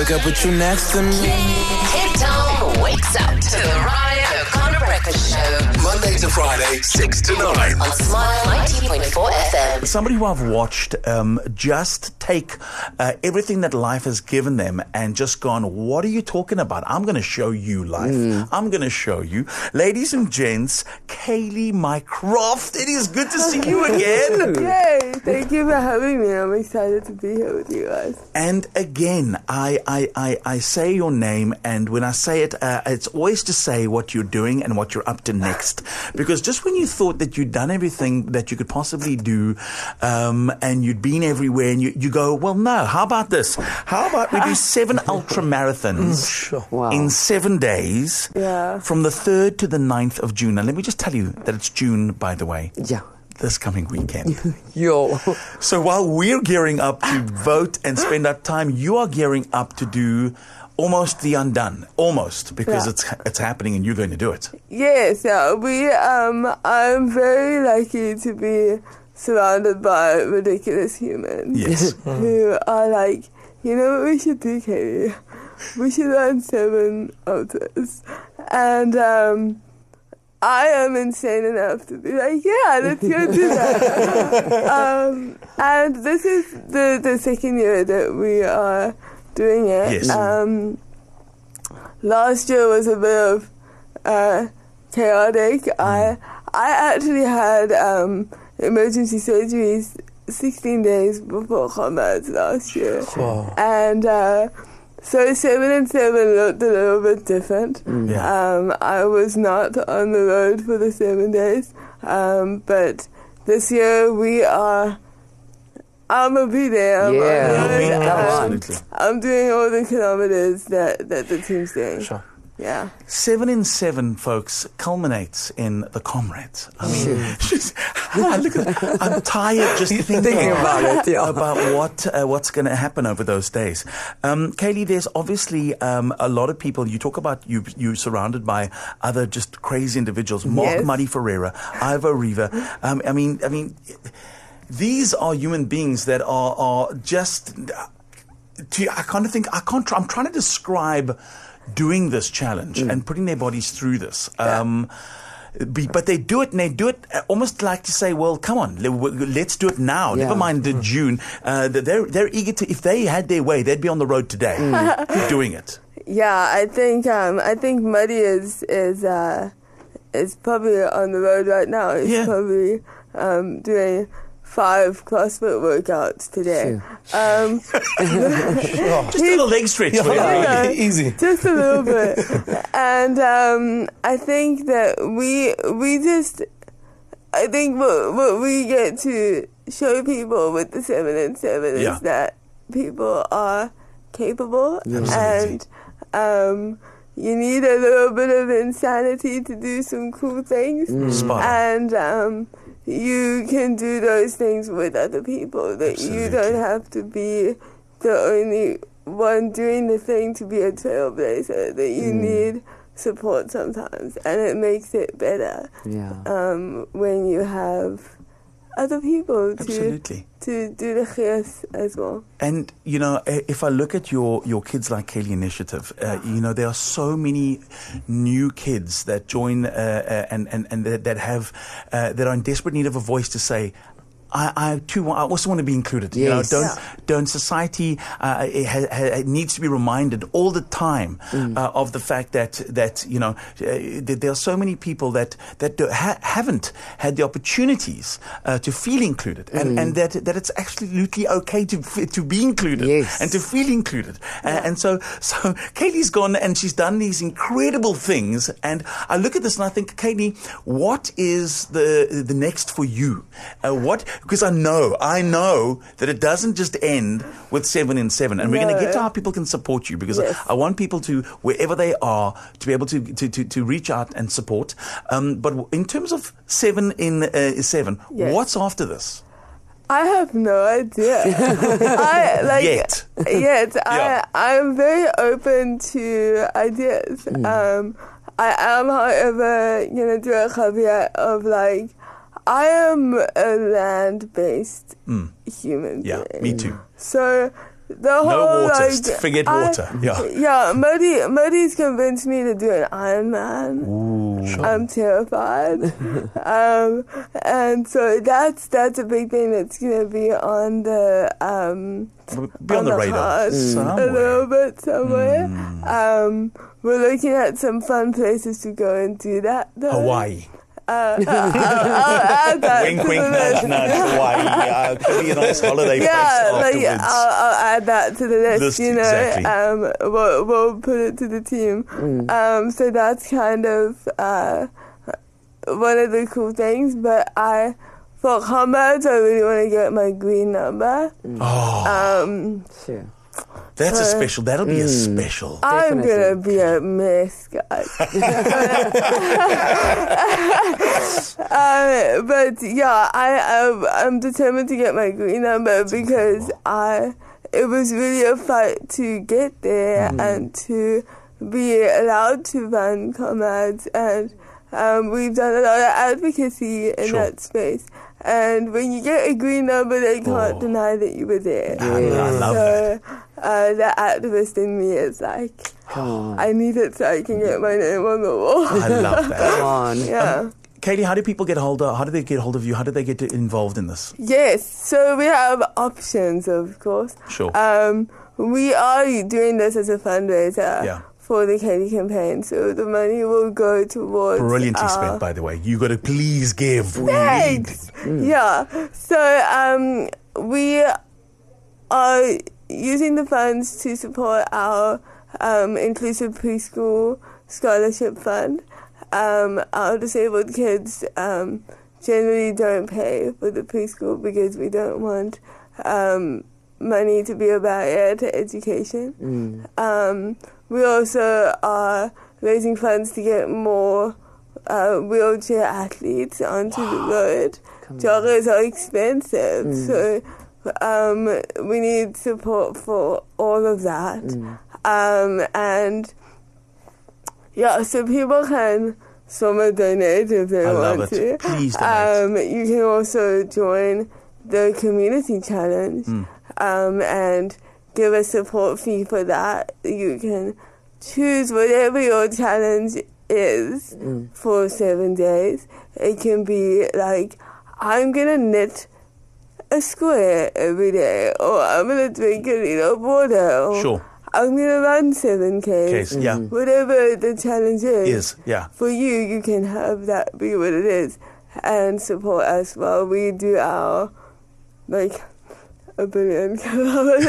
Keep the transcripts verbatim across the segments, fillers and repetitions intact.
wake up with you next to me. Hit Town wakes up to the Ryan O'Connor Breakfast Show. Monday to Friday, six to nine. On Smile ninety point four F M. Somebody who I've watched um, just take uh, everything that life has given them and just gone, what are you talking about? I'm going to show you life. Mm. I'm going to show you. Ladies and gents, Kaylee Mycroft, it is good to see you again. Yay, thank you for having me. I'm excited to be here with you guys. And again, I, I, I, I say your name, and when I say it, uh, it's always to say what you're doing and what you're up to next. Because just when you thought that you'd done everything that you could possibly do, um, and you'd been everywhere, and you, you go, well, no, how about this? How about we do seven ultra marathons Sure. Wow. in seven days Yeah. from the third to the ninth of June? Now, let me just tell you that it's June, by the way. Yeah. This coming weekend. Yo. So while we're gearing up to vote and spend our time, you are gearing up to do almost the undone. Almost, because Yeah. it's it's happening and you're going to do it. Yes, yeah, we, um, I'm very lucky to be surrounded by ridiculous humans. Yes. Who are like, you know what we should do, Katie? We should run seven ultras. And, um, I am insane enough to be like, yeah, let's go do that. um, and this is the, the second year that we are doing it. Yes. Um, last year was a bit of uh, chaotic. Mm. I I actually had um, emergency surgeries sixteen days before combat last year. Wow. And uh, so seven and seven looked a little bit different. Mm. Yeah. Um, I was not on the road for the seven days, um, but this year we are. I'm gonna be there. I'm, Yeah. on the You'll be road. there, Um, absolutely. I'm doing all the kilometers that, that the team's doing. Sure. Yeah. Seven in seven, folks, culminates in the comrades. I mean, she's, ah, look at that. I'm tired just thinking, Thinking about it, yeah. about what uh, what's going to happen over those days. Um, Kaylee, there's obviously um, a lot of people. You talk about you you surrounded by other just crazy individuals. Mark Yes. Muddy Ferreira, Ivo Riva. Um, I mean, I mean, these are human beings that are are just. To, I kind of think I can't. Try, I'm trying to describe doing this challenge mm. and putting their bodies through this. Um, be, but they do it, and they do it almost like to say, "Well, come on, let's do it now. Yeah. Never mind the mm. June." Uh, they're they're eager to. If they had their way, they'd be on the road today mm. doing it. Yeah, I think um, I think Muddy is is uh, is probably on the road right now. He's Yeah. probably um, doing five CrossFit workouts today. Um, Just a little leg stretch. for you, Yeah. really. Easy. just a little bit. And um, I think that we we just I think what what we get to show people with the seven and seven Yeah. is that people are capable Absolutely. and um, you need a little bit of insanity to do some cool things. Spot on. And um, you can do those things with other people, that you Absolutely. don't have to be the only one doing the thing to be a trailblazer, that you Mm. need support sometimes, and it makes it better Yeah. um, when you have other people to Absolutely. to do the khiyas as well. And, you know, if I look at your, your Kids Like Kaylee initiative, uh, you know, there are so many new kids that join uh, uh, and, and, and that, that have, uh, that are in desperate need of a voice to say, I, I too want, I also want to be included. Yes. You know, don't, Yeah. don't society uh, it, ha, ha, it needs to be reminded all the time Mm. uh, of the fact that that you know uh, that there are so many people that that do, ha, haven't had the opportunities uh, to feel included, and, Mm. and that that it's absolutely okay to f- to be included Yes. and to feel included. Uh, and so so Kaylee's gone and she's done these incredible things. And I look at this and I think, Kaylee, what is the the next for you? Uh, what Because I know, I know that it doesn't just end with seven in seven. And we're going to get to how people can support you, because Yes. I, I want people to, wherever they are, to be able to, to, to, to reach out and support. Um, but in terms of seven in uh, seven, Yes. what's after this? I have no idea. I like Yet. Yet. Yeah. I I'm very open to ideas. Um, I am, however, gonna do a caveat of like, I am a land-based Mm. human Yeah, being. me too. So the whole No water. like Forget I- water. Yeah. Yeah, Modi, Modi's convinced me to do an Ironman. Ooh. I'm terrified. um, and so that's that's a big thing that's going to be on the um, Be on the radar. cards a little bit somewhere. Um, we're looking at some fun places to go and do that. Though. Hawaii. Uh, I'll, I'll add that Wink, to wink, the nudge, list. nudge. Hawaii. Uh, could be a nice holiday Yeah, place like afterwards. I'll, I'll add that to the list. List, you know, exactly. um, we'll, we'll put it to the team. Um, so that's kind of uh, one of the cool things. But I, for comrades, I really want to get my green number. oh, Um, Sure. that's a uh, special. That'll be a special. I'm Definitely. gonna be a mess, guys. uh, but yeah, I um, I'm determined to get my green number because I it was really a fight to get there and to be allowed to run comrades, and um, we've done a lot of advocacy in Sure. that space. And when you get a green number, they can't Oh. deny that you were there. I, I love so, that. Uh, the activist in me is like, Come on. I need it so I can get my name on the wall. I love that. Come on. Yeah. Katie, how do people get hold of? How do they get hold of you? How do they get involved in this? Yes. So we have options, of course. Sure. Um, we are doing this as a fundraiser Yeah. for the Katie campaign. So the money will go towards. Brilliantly our- spent, by the way. You got to please give. We need- Thanks. Yeah. So um, we are using the funds to support our um, inclusive preschool scholarship fund. Um, our disabled kids um, generally don't pay for the preschool because we don't want um, money to be a barrier to education. Um, we also are raising funds to get more uh, wheelchair athletes onto the road. Joggers are expensive, so um, we need support for all of that. Um, and yeah, so people can summer donate if they I love want it. to. Please donate. Um, you can also join the community challenge um, and give a support fee for that. You can choose whatever your challenge is for seven days. It can be like, I'm gonna knit a square every day, or I'm gonna drink a liter of water, or Sure. I'm gonna run seven Ks. Case, yeah. Whatever the challenge is, Is, yeah. for you, you can have that be what it is and support us while we do our, like, a billion kilometers.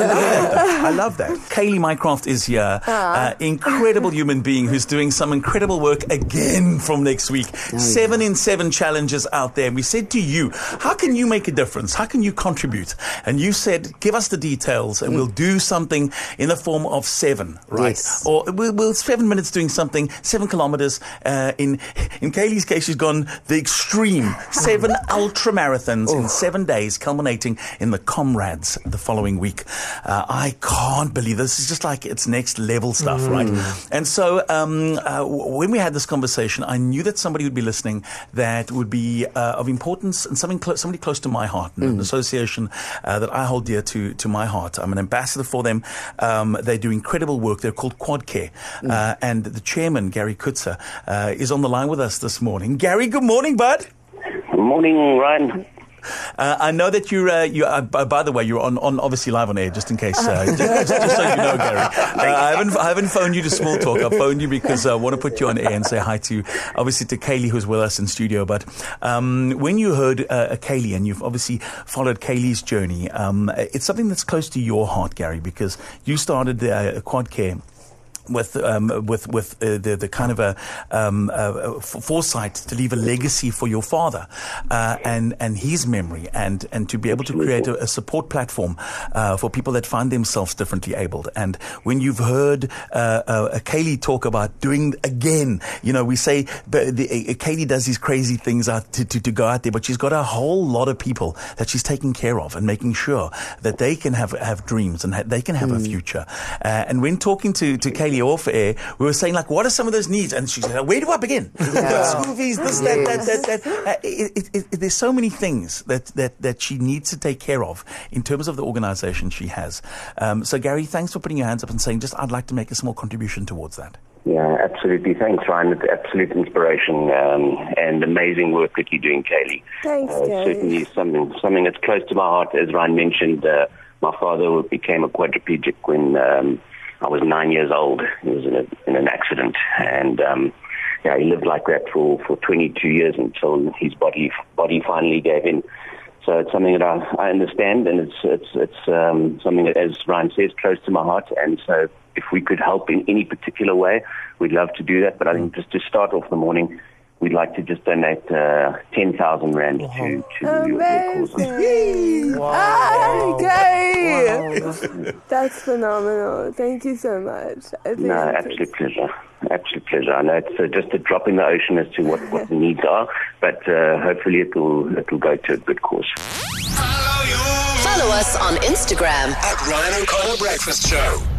I love that. Kaylee Mycroft is here. Uh, incredible human being who's doing some incredible work again from next week. Seven in seven challenges out there. We said to you, how can you make a difference? How can you contribute? And you said, give us the details and we'll do something in the form of seven, right? Yes. Or we'll, we'll seven minutes doing something, seven kilometers. Uh, in, in Kaylee's case, she's gone the extreme. Seven ultra marathons in seven days, culminating in the Comrades the following week. Uh, I can't believe this is just like it's next level stuff, Mm. right? And so um, uh, w- when we had this conversation, I knew that somebody would be listening that would be uh, of importance and something clo- somebody close to my heart, and Mm. an association uh, that I hold dear to to my heart. I'm an ambassador for them. Um, they do incredible work. They're called Quad Care, Mm. uh, and the chairman Gary Kutzer uh, is on the line with us this morning. Gary, good morning, bud. Good morning, Ryan. Uh, I know that you're, uh, you uh, by, by the way, you're on, on obviously live on air, just in case, uh, just, just, just so you know, Gary. Uh, I haven't, I haven't phoned you to small talk. I've phoned you because I want to put you on air and say hi to, obviously, to Kaylee, who's with us in studio. But um, when you heard uh, Kaylee, and you've obviously followed Kaylee's journey, um, it's something that's close to your heart, Gary, because you started uh, Quad Care with um, with with uh, the the kind of a um, uh, foresight to leave a legacy for your father uh, and and his memory, and and to be able to create a, a support platform uh, for people that find themselves differently abled. And when you've heard uh, uh, Kaylee talk about doing again, you know, we say but the, uh, Kaylee does these crazy things out to, to to go out there, but she's got a whole lot of people that she's taking care of and making sure that they can have have dreams and ha- they can have a future. Uh, and when talking to to Kaylee, Kaylee off air, we were saying, like, what are some of those needs? And she said, where do I begin? Yeah. School fees, this, that, that, that, that. Uh, it, it, it, there's so many things that, that, that she needs to take care of in terms of the organization she has. Um, so, Gary, thanks for putting your hands up and saying, just, I'd like to make a small contribution towards that. Yeah, absolutely. Thanks, Ryan. It's absolute inspiration um, and amazing work that you're doing, Kaylee. Thanks, uh, Gary. Certainly something something that's close to my heart. As Ryan mentioned, uh, my father became a quadriplegic when um, I was nine years old. He was in, a, in an accident, and um, yeah, he lived like that for, for twenty-two years until his body body finally gave in. So it's something that I, I understand, and it's it's it's um, something that, as Ryan says, close to my heart. And so, if we could help in any particular way, we'd love to do that. But I think just to start off the morning, we'd like to just donate uh, ten thousand rand to to your, your cause. Amazing. Wow. Ah, Gary. Wow. That's phenomenal. Thank you so much. I think No, I'm absolute pleasure. Absolute pleasure. I know it's uh, just a drop in the ocean as to what, what the needs are, but uh, hopefully it will it will go to a good cause. Follow us on Instagram At Ryan O'Connor Breakfast Show.